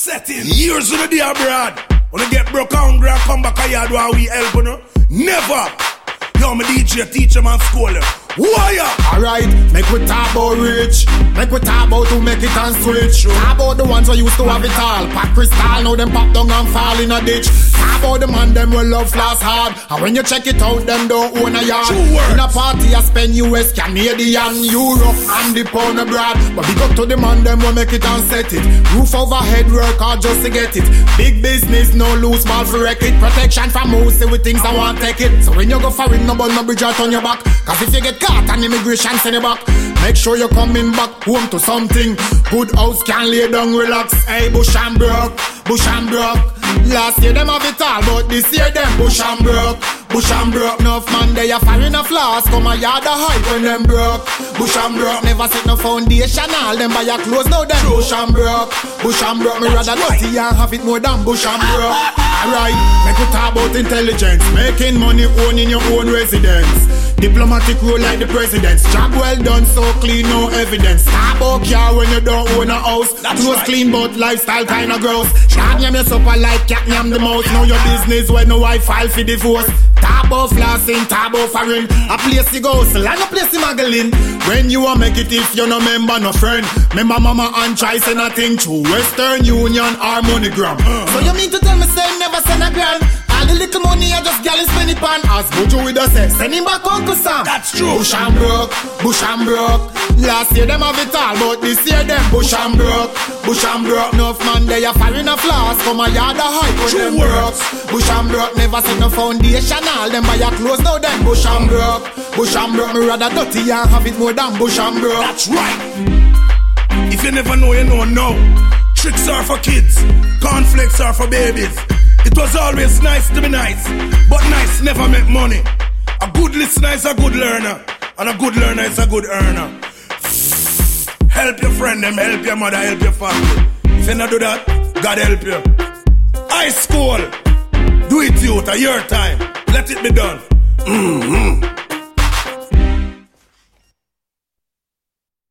setting. Years in the day abroad. When I get broke hungry and come back a yard while we help, you know? Never. Yo, me DJ, teacher, man, scholar. Wire! Alright, make we talk about rich. Make we talk about to make it and switch. Talk about the ones who used to have it all. Pack crystal, now them pop down and fall in a ditch. Talk about the man, them will love floss hard. And when you check it out, them don't own a yard. In a party, I spend US, Canadian, Euro, and the pound abroad. But big up to the man, them will make it and set it. Roof overhead, work hard just to get it. Big business, no loose ball for wreck it. Protection from most with things I want take it. So when you go for it, no bridge out on your back. Cause if you get caught and immigration send you back, make sure you're coming back home to something. Good house can lay down, relax. Hey, Bush and broke. Last year them have it all, but this year them Bush and broke. Enough man they are firing a floss. Come a yard a hype when them broke. Bush and broke, never set no foundation. All them buy your clothes, now them Bush and broke. Me rather dirty and have it more than Bush and broke. Alright, make we talk about intelligence. Making money, owning your own residence. Diplomatic role like the president's. Job well done, so clean, no evidence. Talk about car when you don't own a house. Clothes clean, but lifestyle kinda gross. Shot yam your supper like cat yam the mouse. Know your business when no wife file for divorce. Talk about flossing, talk about foreign. A place to go, so like a place to muggling. When you a make it if you no member, no friend. Member mama and try send a thing through Western Union or MoneyGram. So you mean to tell me say never send a grand? All the little money I just gal spend it pan. As Bojo with us say, send him back Uncle Sam. That's true. Bush and broke. Last year them have it all, but this year them Bush and broke. Enough man they are firing a floss. Come a yard a hype when them broke. Bush and broke, never set no foundation. All them buy your clothes, now them Bush and broke. Me rather dirty and have it more than Bush and broke. That's right. If you never know, you know now. Tricks are for kids, cornflakes are for babies. It was always nice to be nice, but nice never make money. A good listener is a good learner, and a good learner is a good earner. Help your friend, them help your mother, help your family. If you not do that, God help you. High school, do it youth, a your time. Let it be done.